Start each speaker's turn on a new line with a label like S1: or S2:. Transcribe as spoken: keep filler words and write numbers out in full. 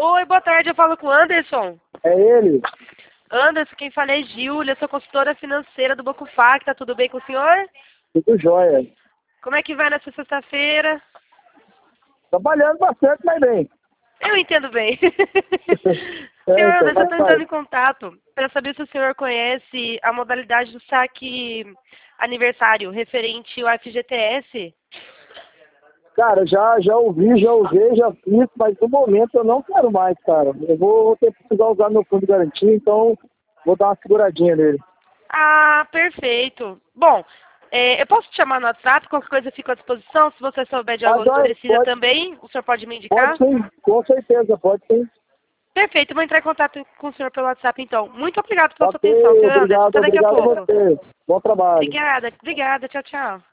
S1: Oi, boa tarde, eu falo com o Anderson.
S2: É ele?
S1: Anderson, quem fala é Júlia, sou consultora financeira do Banco Fac, tá tudo bem com o senhor?
S2: Tudo jóia.
S1: Como é que vai nessa sexta-feira?
S2: Trabalhando bastante, mas bem.
S1: Eu entendo bem.
S2: É,
S1: Senhor
S2: então,
S1: Anderson, eu
S2: faz
S1: estou entrando
S2: parte.
S1: em contato para saber se o senhor conhece a modalidade do saque aniversário referente ao F G T S.
S2: Cara, já, já ouvi, já usei, já fiz, mas no momento eu não quero mais, cara. Eu vou ter que precisar usar meu fundo de garantia, então vou dar uma seguradinha nele.
S1: Ah, perfeito. Bom, é, eu posso te chamar no WhatsApp, qualquer coisa eu fico à disposição. Se você souber de algo
S2: Mas
S1: que
S2: ó,
S1: precisa
S2: pode,
S1: também, o senhor pode me
S2: pode
S1: indicar?
S2: sim, com certeza, pode sim.
S1: Perfeito, vou entrar em contato com o senhor pelo WhatsApp então. Muito obrigado pela sua
S2: Ok,
S1: atenção, senhor Anderson.
S2: obrigado,
S1: Até daqui a
S2: obrigado a
S1: pouco.
S2: você. Bom trabalho.
S1: Obrigada, obrigada, tchau, tchau.